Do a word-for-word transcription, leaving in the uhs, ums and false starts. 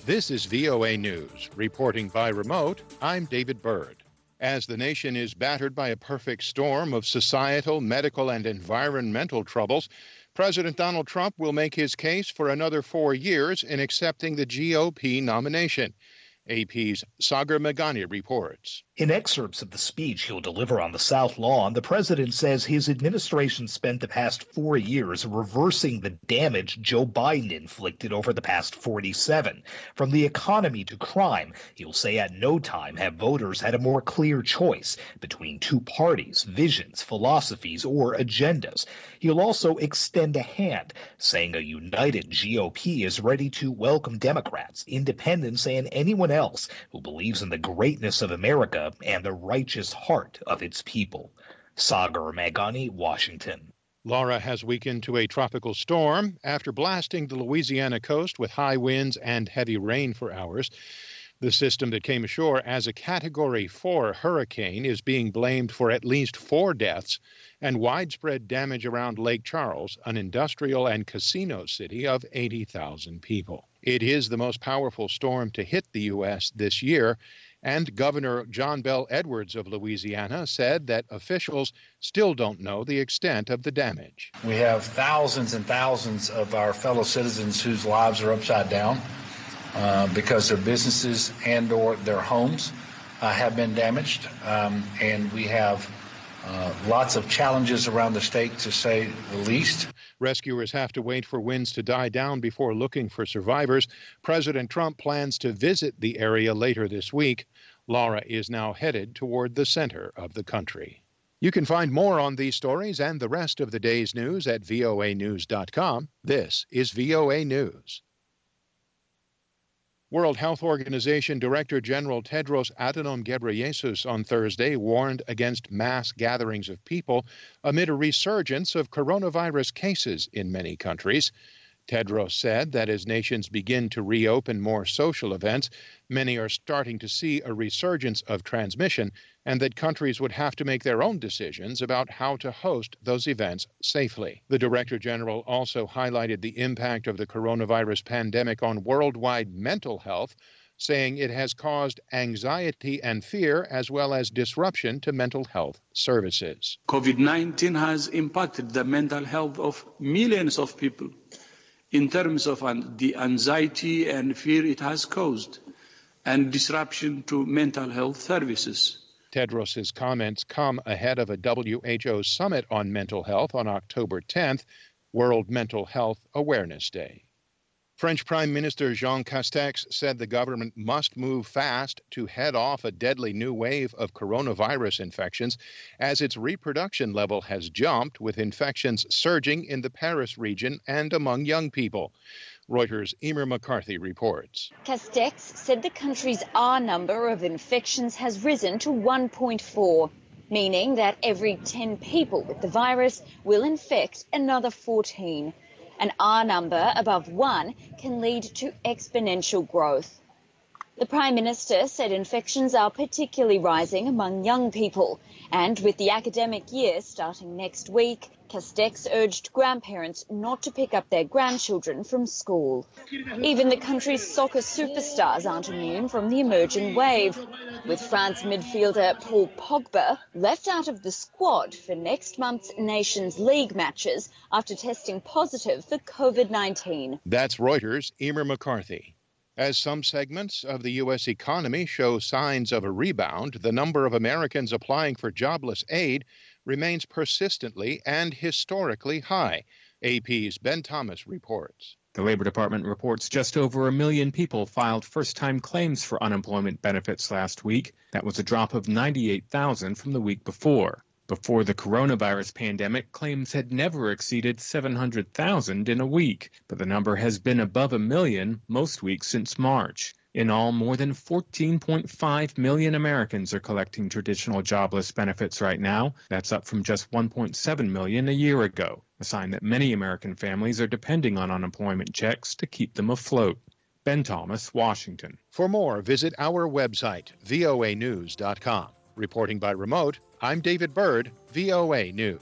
This is V O A News. Reporting by remote, I'm David Byrd. As the nation is battered by a perfect storm of societal, medical, and environmental troubles, President Donald Trump will make his case for another four years in accepting the G O P nomination. A P's Sagar Meghani reports. In excerpts of the speech he'll deliver on the South Lawn, the president says his administration spent the past four years reversing the damage Joe Biden inflicted over the past forty-seven. From the economy to crime, he'll say at no time have voters had a more clear choice between two parties, visions, philosophies, or agendas. He'll also extend a hand, saying a united G O P is ready to welcome Democrats, independents, and anyone else who believes in the greatness of America and the righteous heart of its people. Sagar Meghani, Washington. Laura has weakened to a tropical storm after blasting the Louisiana coast with high winds and heavy rain for hours. The system that came ashore as a Category four hurricane is being blamed for at least four deaths and widespread damage around Lake Charles, an industrial and casino city of eighty thousand people. It is the most powerful storm to hit the U S this year, and Governor John Bel Edwards of Louisiana said that officials still don't know the extent of the damage. We have thousands and thousands of our fellow citizens whose lives are upside down uh, because their businesses and or their homes uh, have been damaged. Um, and we have uh, lots of challenges around the state, to say the least. Rescuers have to wait for winds to die down before looking for survivors. President Trump plans to visit the area later this week. Laura is now headed toward the center of the country. You can find more on these stories and the rest of the day's news at V O A news dot com. This is V O A News. World Health Organization Director General Tedros Adhanom Ghebreyesus on Thursday warned against mass gatherings of people amid a resurgence of coronavirus cases in many countries. Tedros said that as nations begin to reopen more social events, many are starting to see a resurgence of transmission, and that countries would have to make their own decisions about how to host those events safely. The Director General also highlighted the impact of the coronavirus pandemic on worldwide mental health, saying it has caused anxiety and fear as well as disruption to mental health services. COVID nineteen has impacted the mental health of millions of people in terms of the anxiety and fear it has caused and disruption to mental health services. Tedros's comments come ahead of a W H O summit on mental health on October tenth, World Mental Health Awareness Day. French Prime Minister Jean Castex said the government must move fast to head off a deadly new wave of coronavirus infections as its reproduction level has jumped, with infections surging in the Paris region and among young people. Reuters' Emer McCarthy reports. Castex said the country's R number of infections has risen to one point four, meaning that every ten people with the virus will infect another fourteen. An R number above one can lead to exponential growth. The Prime Minister said infections are particularly rising among young people, and with the academic year starting next week, Castex urged grandparents not to pick up their grandchildren from school. Even the country's soccer superstars aren't immune from the emerging wave, with France midfielder Paul Pogba left out of the squad for next month's Nations League matches after testing positive for COVID nineteen. That's Reuters' Emer McCarthy. As some segments of the U S economy show signs of a rebound, the number of Americans applying for jobless aid remains persistently and historically high. A P's Ben Thomas reports. The Labor Department reports just over a million people filed first-time claims for unemployment benefits last week. That was a drop of ninety-eight thousand from the week before. Before the coronavirus pandemic, claims had never exceeded seven hundred thousand in a week, but the number has been above a million most weeks since March. In all, more than fourteen point five million Americans are collecting traditional jobless benefits right now. That's up from just one point seven million a year ago, a sign that many American families are depending on unemployment checks to keep them afloat. Ben Thomas, Washington. For more, visit our website, V O A news dot com. Reporting by remote, I'm David Byrd, V O A News.